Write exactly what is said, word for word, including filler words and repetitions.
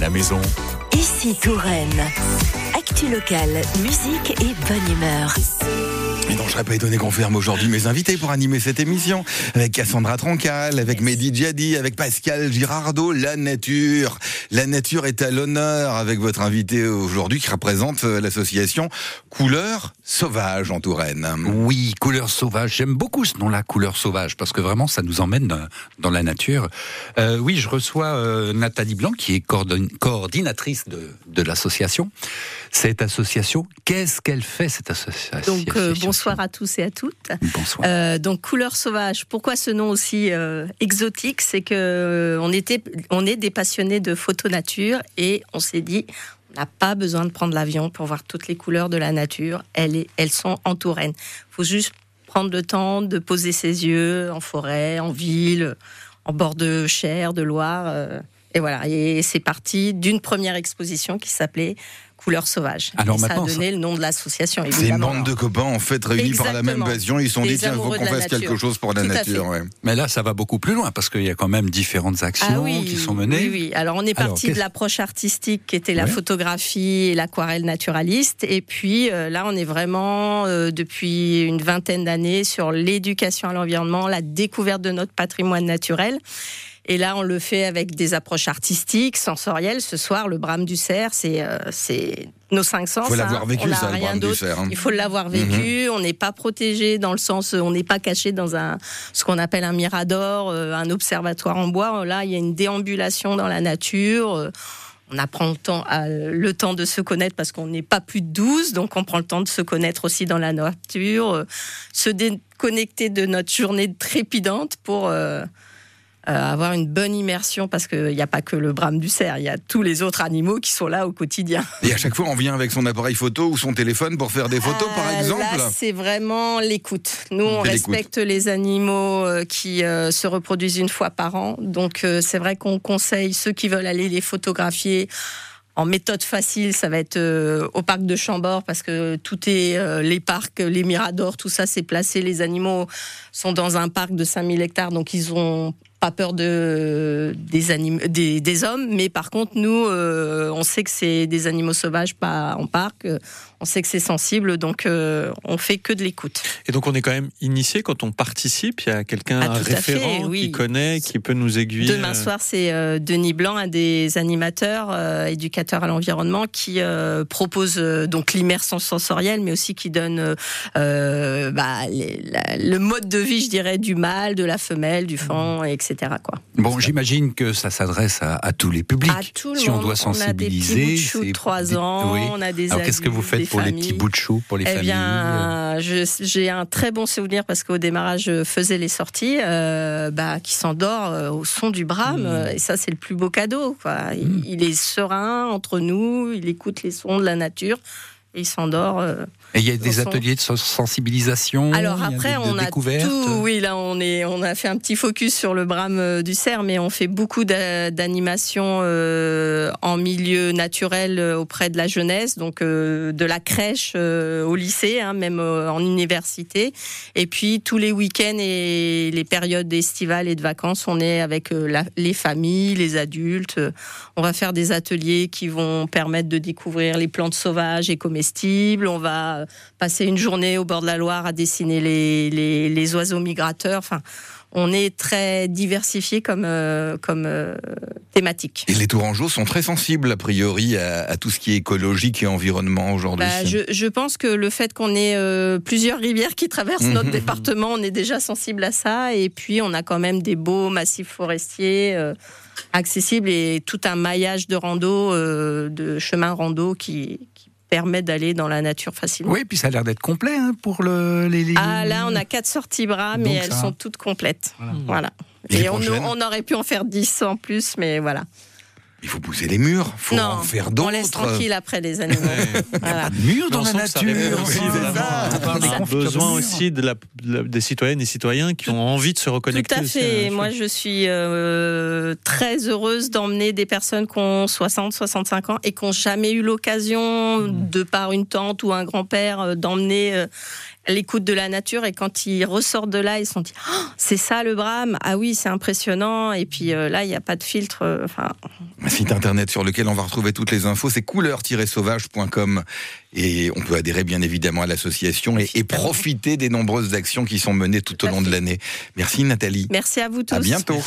la maison. Ici Touraine. Actu locale, musique et bonne humeur. Et donc, je serais pas étonné qu'on ferme aujourd'hui mes invités pour animer cette émission. Avec Cassandra Troncal, avec Mehdi Djadi, avec Pascal Girardot, la nature. La nature est à l'honneur avec votre invité aujourd'hui qui représente l'association Couleurs Sauvages en Touraine. Oui, Couleurs Sauvages. J'aime beaucoup ce nom-là, Couleurs Sauvages, parce que vraiment, ça nous emmène dans la nature. Euh, oui, je reçois euh, Nathalie Blanc, qui est coordon- coordinatrice de, de l'association. Cette association, qu'est-ce qu'elle fait, cette association ? Donc, euh, bonsoir à tous et à toutes. Bonsoir. Euh, donc, Couleurs Sauvages. Pourquoi ce nom aussi euh, exotique ? C'est que euh, on était, on est des passionnés de photo nature et on s'est dit, on n'a pas besoin de prendre l'avion pour voir toutes les couleurs de la nature. Elles, est, elles sont en Touraine. Il faut juste prendre le temps de poser ses yeux en forêt, en ville, en bord de Cher, de Loire. Euh, et voilà. Et c'est parti d'une première exposition qui s'appelait Couleurs Sauvages. Alors et ça a donné ça... le nom de l'association, évidemment. C'est une bande de copains, en fait, réunis par la même passion. Ils se sont dit, tiens, il faut qu'on fasse nature. quelque chose pour la Tout nature. Ouais. Mais là, ça va beaucoup plus loin, parce qu'il y a quand même différentes actions ah oui, qui sont menées. Oui, oui. Alors, on est parti de l'approche artistique, qui était la ouais. photographie et l'aquarelle naturaliste. Et puis, euh, là, on est vraiment, euh, depuis une vingtaine d'années, sur l'éducation à l'environnement, la découverte de notre patrimoine naturel. Et là, on le fait avec des approches artistiques, sensorielles. Ce soir, le Brame du Cerf, c'est, euh, c'est nos cinq sens. Il faut l'avoir vécu, hein. ça, le Brame du Cerf. Hein. Il faut l'avoir vécu. Mm-hmm. On n'est pas protégé dans le sens, on n'est pas caché dans un, ce qu'on appelle un mirador, euh, un observatoire en bois. Là, il y a une déambulation dans la nature. Euh, On apprend le temps, le temps de se connaître parce qu'on n'est pas plus de douze, donc on prend le temps de se connaître aussi dans la nature, euh, se déconnecter de notre journée trépidante pour euh, euh, avoir une bonne immersion, parce qu'il n'y a pas que le Brame du Cerf, il y a tous les autres animaux qui sont là au quotidien. Et à chaque fois, on vient avec son appareil photo ou son téléphone pour faire des photos, euh, par exemple ? Là, c'est vraiment l'écoute. Nous, on c'est respecte l'écoute. les animaux euh, qui euh, se reproduisent une fois par an. Donc, euh, c'est vrai qu'on conseille ceux qui veulent aller les photographier. En méthode facile, ça va être euh, au parc de Chambord, parce que tout est, euh, les parcs, les miradors, tout ça, c'est placé. Les animaux sont dans un parc de cinq mille hectares, donc ils ont pas peur de, des, anim, des, des hommes, mais par contre, nous, euh, on sait que c'est des animaux sauvages, pas en parc, euh, on sait que c'est sensible, donc euh, on fait que de l'écoute. Et donc on est quand même initié quand on participe, il y a quelqu'un, ah, un référent fait, oui. qui connaît, qui peut nous aiguiller. Demain soir, c'est euh, Denis Blanc, un des animateurs, euh, éducateurs à l'environnement, qui euh, propose euh, donc l'immersion sensorielle, mais aussi qui donne euh, bah, les, la, le mode de vie, je dirais, du mâle, de la femelle, du faon, et cetera. Quoi. Bon, j'imagine que ça s'adresse à, à tous les publics. À tout le si monde. on doit sensibiliser. On a des petits bouts de chou de trois ans, oui. on a des Alors, qu'est-ce que vous faites pour familles. les petits bouts de chou, pour les eh familles bien, je, j'ai un très bon souvenir, parce qu'au démarrage, je faisais les sorties, euh, bah, qui s'endort euh, au son du Brame, mmh. et ça, c'est le plus beau cadeau. Quoi. Il, mmh. il est serein entre nous, il écoute les sons de la nature, et il s'endort. Euh, Et il y a des ateliers de sensibilisation. Alors après, de, de on a découverte. tout. Oui, là, on est, on a fait un petit focus sur le Brame du Cerf, mais on fait beaucoup d'animations euh, en milieu naturel auprès de la jeunesse, donc euh, de la crèche euh, au lycée, hein, même euh, en université. Et puis tous les week-ends et les périodes estivales et de vacances, on est avec euh, la, les familles, les adultes. On va faire des ateliers qui vont permettre de découvrir les plantes sauvages et comestibles. On va passer une journée au bord de la Loire à dessiner les, les, les oiseaux migrateurs. Enfin, on est très diversifié comme, euh, comme euh, thématique. Et les Tourangeaux sont très sensibles, a priori, à, à tout ce qui est écologique et environnement aujourd'hui. Bah, je, je pense que le fait qu'on ait euh, plusieurs rivières qui traversent notre département, on est déjà sensible à ça. Et puis, on a quand même des beaux massifs forestiers euh, accessibles et tout un maillage de rando, euh, de chemins rando qui... qui permet d'aller dans la nature facilement. Oui, puis ça a l'air d'être complet hein, pour le, les, les... Ah là, on a quatre sorties Brame, mais elles ça... sont toutes complètes. Voilà. voilà. Et, et on, on aurait pu en faire dix en plus, mais voilà. Il faut pousser les murs, il faut non, en faire d'autres. On laisse tranquille après les animaux. Voilà. Murs dans la nature. Aussi, on a besoin aussi de la, de la, des citoyennes et citoyens qui ont envie de se reconnecter. Tout à fait. Moi, je suis euh, très heureuse d'emmener des personnes qui ont soixante, soixante-cinq ans et qui n'ont jamais eu l'occasion, mmh. de par une tante ou un grand-père, d'emmener... Euh, l'écoute de la nature, et quand ils ressortent de là, ils se sont dit oh, c'est ça le brame, ah oui c'est impressionnant, et puis euh, là il n'y a pas de filtre. Enfin, un site internet sur lequel on va retrouver toutes les infos, c'est couleur tiret sauvage point com, et on peut adhérer bien évidemment à l'association et, et profiter des nombreuses actions qui sont menées tout, tout au long fait. de l'année. Merci Nathalie. Merci à vous tous. À bientôt.